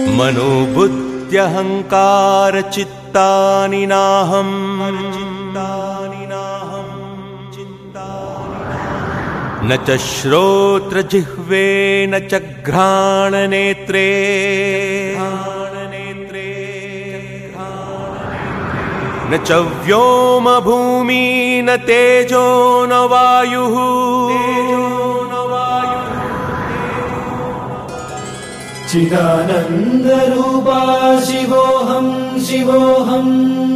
मनोबुद्ध्यहंकार चित्तानि नाहम् न च श्रोत्रजिह्वे न च घ्राणनेत्रे न च व्योमभूमि न तेजो न वायुः चिदानन्दरूपा शिवोऽहं शिवोऽहम्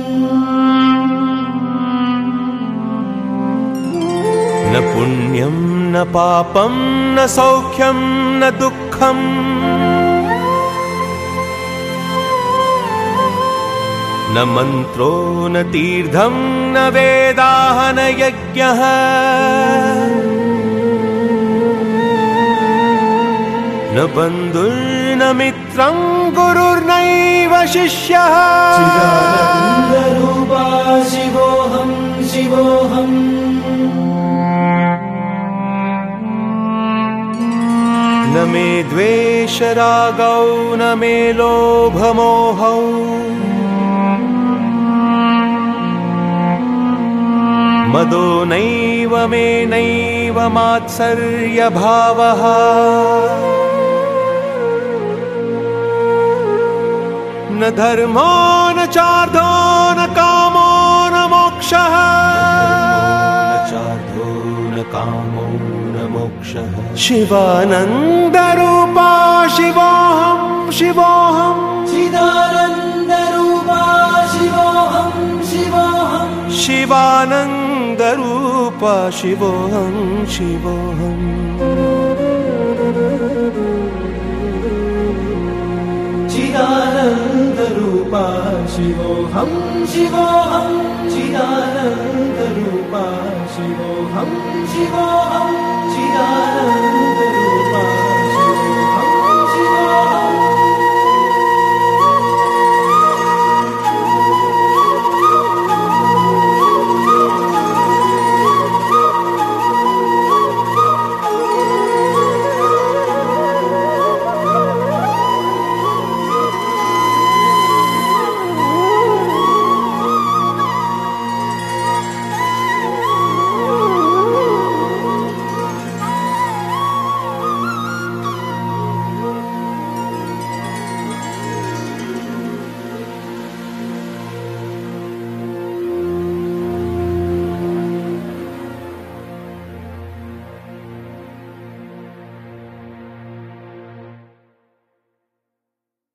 न पुण्यं न पापं न सौख्यं न दुःखम् न मन्त्रो न तीर्थं न वेदाः न यज्ञः न बन्धुर्न मित्रं गुरुर्नैव शिष्यः चिदानन्दरूपा शिवोऽहं शिवोऽहम् न मे द्वेषरागौ न मे लोभमोहौ मदो नैव मे नैव मात्सर्यभावः न धर्मो न चार्थो न कामो न मोक्षः शिवानन्दरूपा शिवोऽहं शिवोऽहम् चिदानन्दरूपा शिवोऽहं शिवोऽहम् शिवानन्दरूपा शिवोऽहं शिवोऽहम् चिदानन्दरूपा शिवोऽहं शिवोऽहम् चिदानन्दरूपा शिवोऽहं शिवोऽहम् चिदानन्दरूपा